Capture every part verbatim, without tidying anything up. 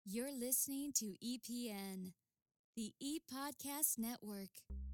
You're listening to E P N, the E-Podcast Network.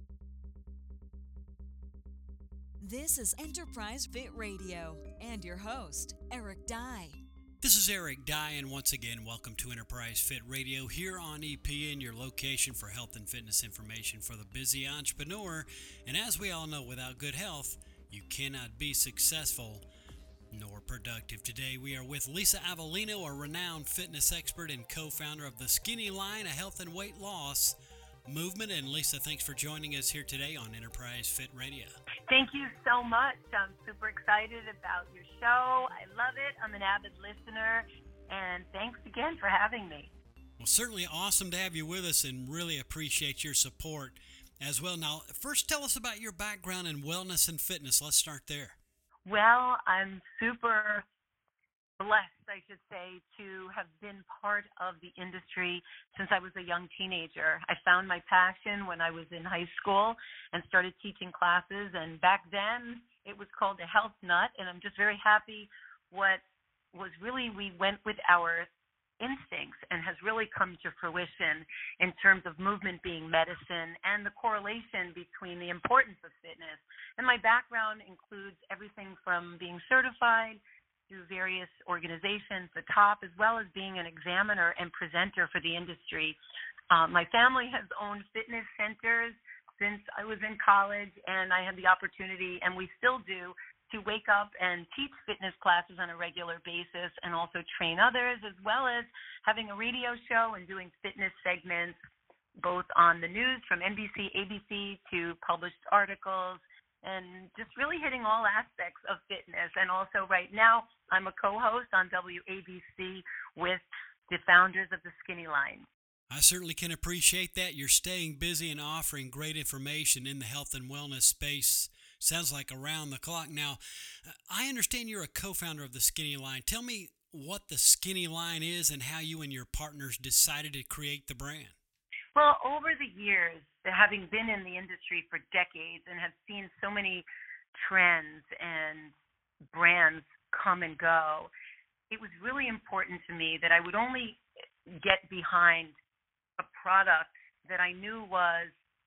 This is Enterprise Fit Radio and your host, Eric Dye. This is Eric Dye, and once again, welcome to Enterprise Fit Radio here on E P N, your location for health and fitness information for the busy entrepreneur. And as we all know, without good health, you cannot be successful nor productive. Today, we are with Lisa Avellino, a renowned fitness expert and co-founder of the Skinny Line, a health and weight loss movement. And Lisa, thanks for joining us here today on Enterprise Fit Radio. Thank you so much. I'm super excited about your show. I love it. I'm an avid listener, and thanks again for having me. Well, certainly awesome to have you with us and really appreciate your support as well. Now, first tell us about your background in wellness and fitness. Let's start there. Well, I'm super blessed, I should say, to have been part of the industry since I was a young teenager. I found my passion when I was in high school and started teaching classes, and back then it was called a health nut, and I'm just very happy what was really we went with our instincts and has really come to fruition in terms of movement being medicine and the correlation between the importance of fitness. And my background includes everything from being certified through various organizations, the top, as well as being an examiner and presenter for the industry. Um, my family has owned fitness centers since I was in college, and I had the opportunity, and we still do, to wake up and teach fitness classes on a regular basis and also train others, as well as having a radio show and doing fitness segments both on the news from N B C, A B C to published articles, and just really hitting all aspects of fitness. And also right now, I'm a co-host on W A B C with the founders of the Skinny Line. I certainly can appreciate that. You're staying busy and offering great information in the health and wellness space. Sounds like around the clock. Now, I understand you're a co-founder of the Skinny Line. Tell me what the Skinny Line is and how you and your partners decided to create the brand. Well, over the years, having been in the industry for decades and have seen so many trends and brands come and go, it was really important to me that I would only get behind a product that I knew was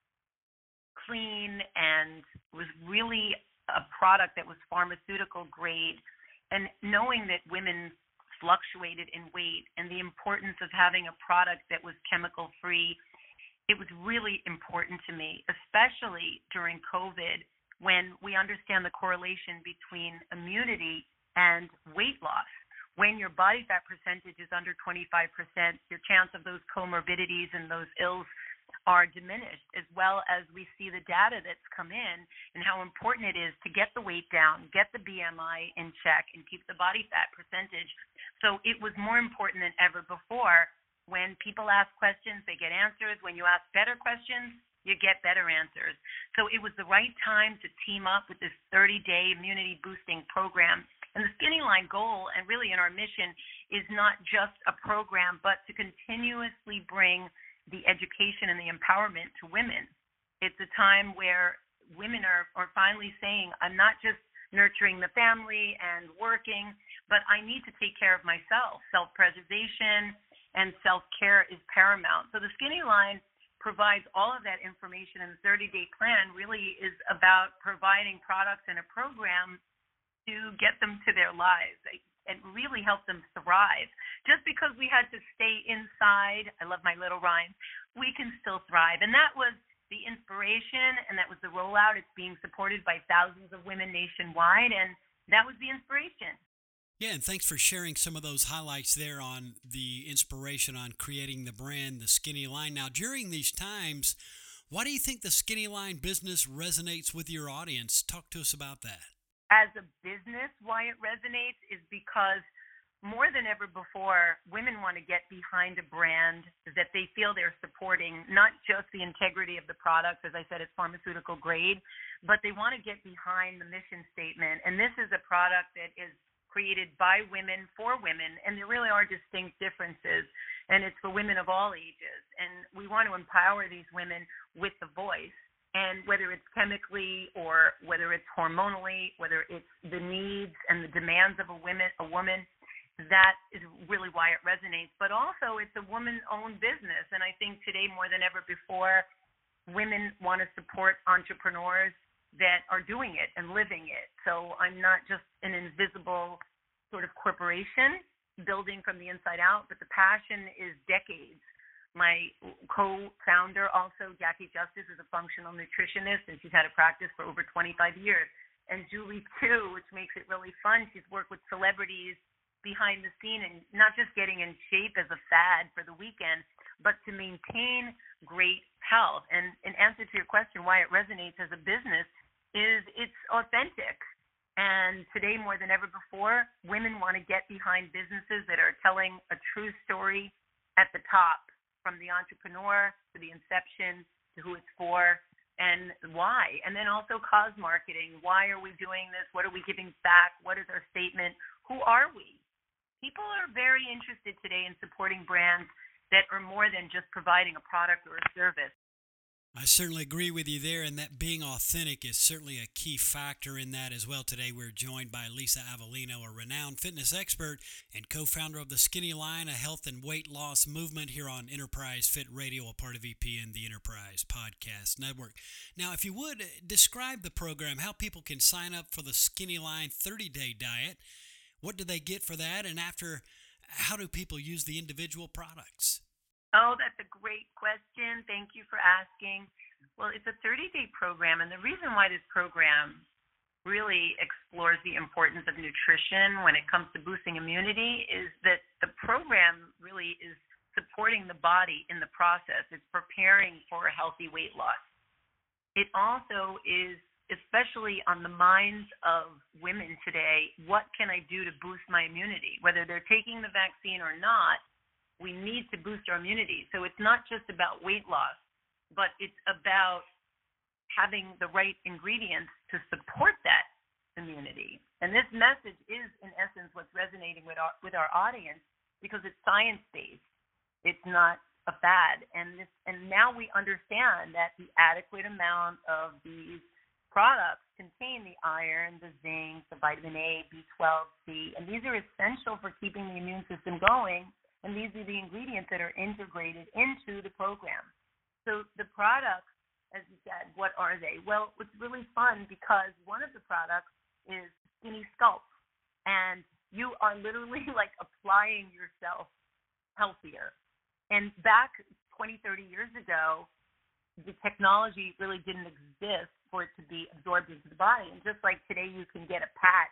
clean and was really a product that was pharmaceutical grade. And knowing that women fluctuated in weight and the importance of having a product that was chemical free, it was really important to me, especially during COVID, when we understand the correlation between immunity and weight loss. When your body fat percentage is under twenty-five percent, your chance of those comorbidities and those ills are diminished, as well as we see the data that's come in and how important it is to get the weight down, get the B M I in check, and keep the body fat percentage. So it was more important than ever before. When people ask questions, they get answers. When you ask better questions, you get better answers. So it was the right time to team up with this thirty-day immunity boosting program. And the Skinny Line goal, and really in our mission, is not just a program, but to continuously bring the education and the empowerment to women. It's a time where women are, are finally saying, I'm not just nurturing the family and working, but I need to take care of myself. Self-preservation and self-care is paramount. So the Skinny Line provides all of that information, and the thirty-day plan really is about providing products and a program to get them to their lives and really help them thrive. Just because we had to stay inside, I love my little rhymes, we can still thrive. And that was the inspiration, and that was the rollout. It's being supported by thousands of women nationwide, and that was the inspiration. Yeah, and thanks for sharing some of those highlights there on the inspiration on creating the brand, the Skinny Line. Now, during these times, why do you think the Skinny Line business resonates with your audience? Talk to us about that. As a business, why it resonates is because more than ever before, women want to get behind a brand that they feel they're supporting, not just the integrity of the product, as I said, it's pharmaceutical grade, but they want to get behind the mission statement. And this is a product that is created by women for women, and there really are distinct differences, and it's for women of all ages. And we want to empower these women with the voice. And whether it's chemically or whether it's hormonally, whether it's the needs and the demands of a woman, a woman, that is really why it resonates. But also, it's a woman-owned business, and I think today more than ever before, women want to support entrepreneurs that are doing it and living it. So I'm not just an invisible sort of corporation building from the inside out, but the passion is decades. My co-founder, also, Jackie Justice, is a functional nutritionist, and she's had a practice for over twenty-five years. And Julie, too, which makes it really fun. She's worked with celebrities behind the scene and not just getting in shape as a fad for the weekend, but to maintain great health. And in answer to your question, why it resonates as a business is it's authentic. And today, more than ever before, women want to get behind businesses that are telling a true story at the top, from the entrepreneur to the inception to who it's for and why. And then also cause marketing. Why are we doing this? What are we giving back? What is our statement? Who are we? People are very interested today in supporting brands that are more than just providing a product or a service. I certainly agree with you there, and that being authentic is certainly a key factor in that as well. Today we're joined by Lisa Avellino, a renowned fitness expert and co-founder of the Skinny Line, a health and weight loss movement here on Enterprise Fit Radio, a part of E P N, the Enterprise Podcast Network. Now, if you would, describe the program, how people can sign up for the Skinny Line thirty-day diet. What do they get for that? And after, how do people use the individual products? Oh, that's a great question. Thank you for asking. Well, it's a thirty-day program, and the reason why this program really explores the importance of nutrition when it comes to boosting immunity is that the program really is supporting the body in the process. It's preparing for a healthy weight loss. It also is, especially on the minds of women today, what can I do to boost my immunity? Whether they're taking the vaccine or not, we need to boost our immunity. So it's not just about weight loss, but it's about having the right ingredients to support that immunity. And this message is, in essence, what's resonating with our, with our audience because it's science-based. It's not a fad. And, this, and now we understand that the adequate amount of these products contain the iron, the zinc, the vitamin A, B twelve, C, and these are essential for keeping the immune system going. And these are the ingredients that are integrated into the program. So the products, as you said, what are they? Well, it's really fun because one of the products is Skinny Sculpt. And you are literally like applying yourself healthier. And back twenty, thirty years ago, the technology really didn't exist for it to be absorbed into the body. And just like today you can get a patch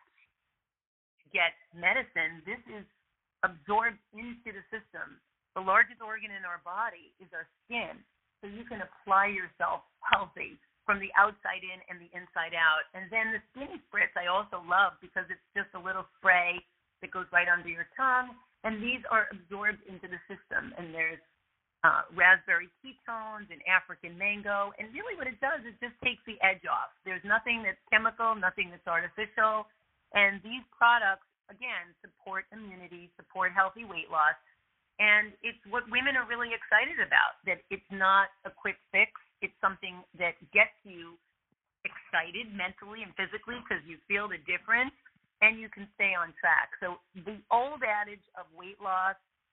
to get medicine, this is absorbed into the system. The largest organ in our body is our skin, so you can apply yourself healthy from the outside in and the inside out. And then the Skinny Spritz I also love because it's just a little spray that goes right under your tongue, and these are absorbed into the system. And there's uh, raspberry ketones and African mango, and really what it does is just takes the edge off. There's nothing that's chemical, nothing that's artificial, and these products again, support immunity, support healthy weight loss. And it's what women are really excited about, that it's not a quick fix. It's something that gets you excited mentally and physically because you feel the difference and you can stay on track. So the old adage of weight loss,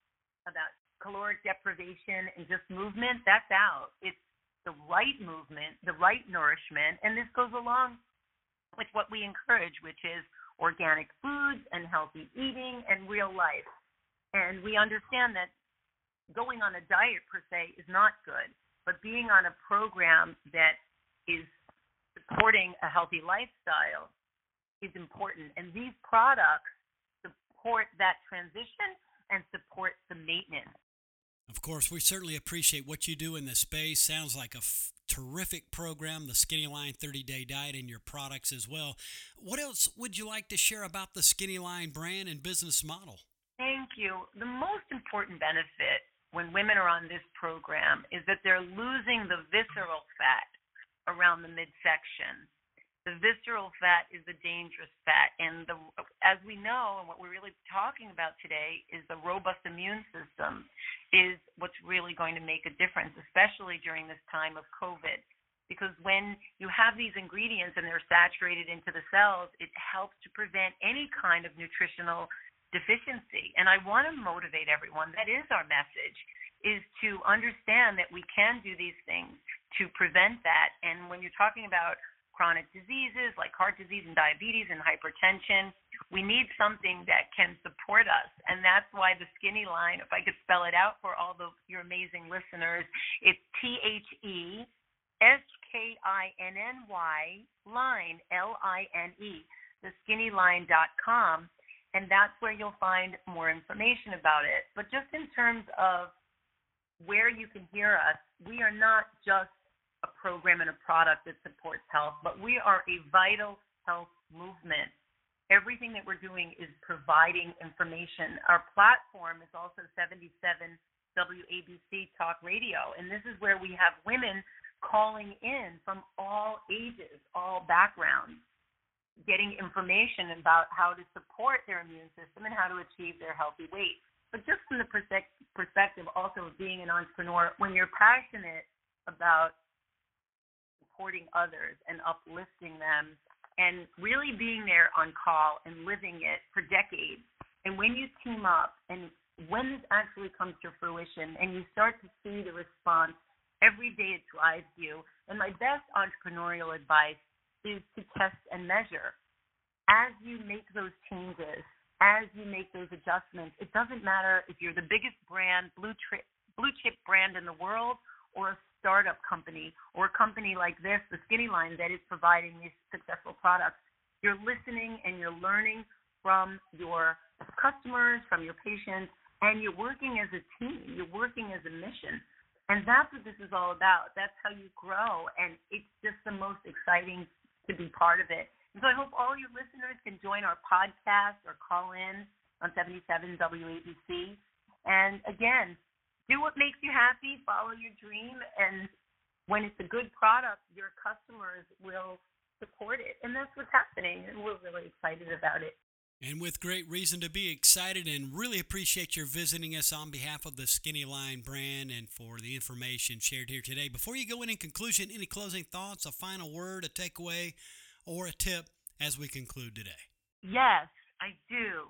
about caloric deprivation and just movement, that's out. It's the right movement, the right nourishment, and this goes along with what we encourage, which is organic foods and healthy eating and real life. And we understand that going on a diet per se is not good, but being on a program that is supporting a healthy lifestyle is important. And these products support that transition and support the maintenance. Of course, we certainly appreciate what you do in this space. Sounds like a f- terrific program, the Skinny Line thirty-day diet, and your products as well. What else would you like to share about the Skinny Line brand and business model? Thank you. The most important benefit when women are on this program is that they're losing the visceral fat around the midsection. The visceral fat is the dangerous fat, and the, as we know, and what we're really talking about today is the robust immune system is what's really going to make a difference, especially during this time of COVID. Because when you have these ingredients and they're saturated into the cells, it helps to prevent any kind of nutritional deficiency. And I want to motivate everyone. That is our message, is to understand that we can do these things to prevent that. And when you're talking about chronic diseases like heart disease and diabetes and hypertension, we need something that can support us. And that's why the Skinny line, if I could spell it out for all the, your amazing listeners, it's T H E S K I N N Y line, L I N E, the skinny line dot com. And that's where you'll find more information about it. But just in terms of where you can hear us, we are not just a program and a product that supports health, but we are a vital health movement. Everything that we're doing is providing information. Our platform is also seventy-seven W A B C Talk Radio, and this is where we have women calling in from all ages, all backgrounds, getting information about how to support their immune system and how to achieve their healthy weight. But just from the perspective also of being an entrepreneur, when you're passionate about supporting others and uplifting them and really being there on call and living it for decades, and when you team up and when this actually comes to fruition and you start to see the response, every day it drives you. And my best entrepreneurial advice is to test and measure. As you make those changes, as you make those adjustments, it doesn't matter if you're the biggest brand, blue, tri- blue chip brand in the world, or a startup company, or a company like this, the Skinny Line, that is providing these successful products. You're listening and you're learning from your customers, from your patients, and you're working as a team. You're working as a mission. And that's what this is all about. That's how you grow, and it's just the most exciting to be part of it. And so I hope all your listeners can join our podcast or call in on seventy-seven W A B C. And again, do what makes you happy, follow your dream, and when it's a good product, your customers will support it. And that's what's happening, and we're really excited about it. And with great reason to be excited, and really appreciate your visiting us on behalf of the Skinny Line brand and for the information shared here today. Before you go in, in conclusion, any closing thoughts, a final word, a takeaway, or a tip as we conclude today? Yes, I do.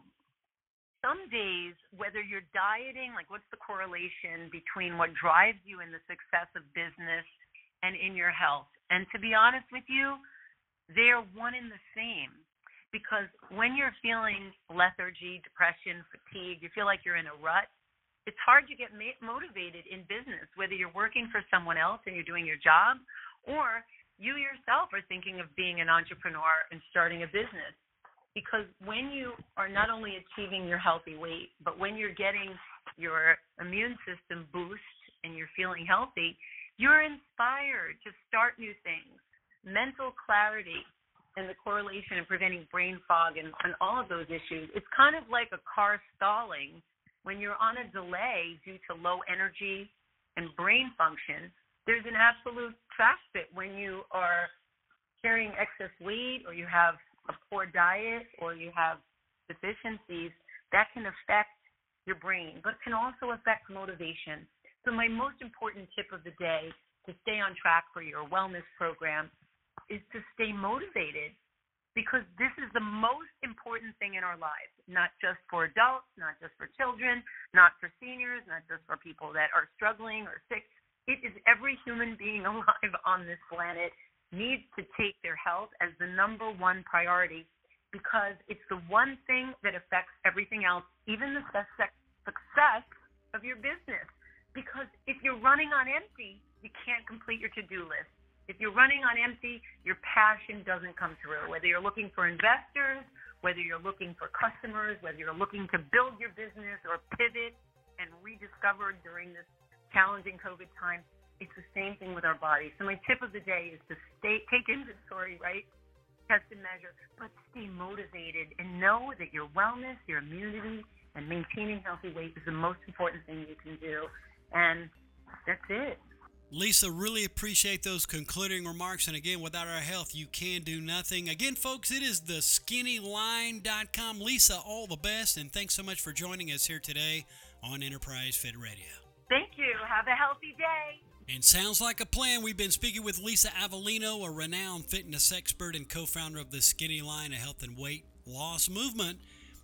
Some days, whether you're dieting, like what's the correlation between what drives you in the success of business and in your health? And to be honest with you, they're one and the same. Because when you're feeling lethargy, depression, fatigue, you feel like you're in a rut, it's hard to get ma- motivated in business, whether you're working for someone else and you're doing your job, or you yourself are thinking of being an entrepreneur and starting a business. Because when you are not only achieving your healthy weight, but when you're getting your immune system boost and you're feeling healthy, you're inspired to start new things. Mental clarity and the correlation in preventing brain fog and, and all of those issues, it's kind of like a car stalling when you're on a delay due to low energy and brain function. There's an absolute fact that when you are carrying excess weight or you have a poor diet or you have deficiencies, that can affect your brain, but can also affect motivation. So my most important tip of the day to stay on track for your wellness program is to stay motivated, because this is the most important thing in our lives, not just for adults, not just for children, not for seniors, not just for people that are struggling or sick. It is every human being alive on this planet needs to take their health as the number one priority, because it's the one thing that affects everything else, even the success of your business. Because if you're running on empty, you can't complete your to-do list. If you're running on empty, your passion doesn't come through. Whether you're looking for investors, whether you're looking for customers, whether you're looking to build your business or pivot and rediscover during this challenging COVID time, it's the same thing with our bodies. So my tip of the day is to stay, take inventory, right? Test and measure, but stay motivated and know that your wellness, your immunity, and maintaining healthy weight is the most important thing you can do. And that's it. Lisa, really appreciate those concluding remarks. And again, without our health, you can do nothing. Again, folks, it is the skinny line dot com. Lisa, all the best, and thanks so much for joining us here today on Enterprise Fit Radio. Thank you. Have a healthy day. And sounds like a plan. We've been speaking with Lisa Avellino, a renowned fitness expert and co-founder of the Skinny Line, a health and weight loss movement.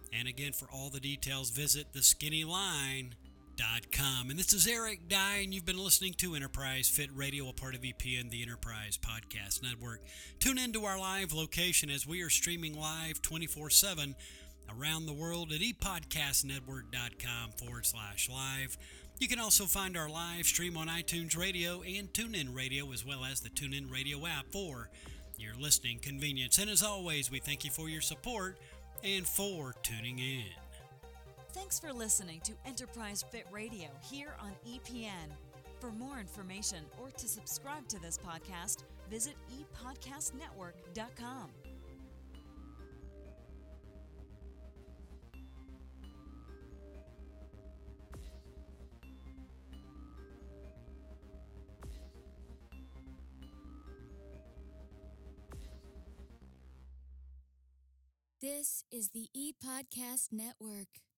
And again, for all the details, visit the skinny line dot com. And this is Eric Dye, and you've been listening to Enterprise Fit Radio, a part of E P N, the Enterprise Podcast Network. Tune into our live location as we are streaming live twenty-four seven around the world at epodcastnetwork.com forward slash live. You can also find our live stream on iTunes Radio and TuneIn Radio, as well as the TuneIn Radio app for your listening convenience. And as always, we thank you for your support and for tuning in. Thanks for listening to Enterprise Fit Radio here on E P N. For more information or to subscribe to this podcast, visit e podcast network dot com. This is the E-Podcast Network.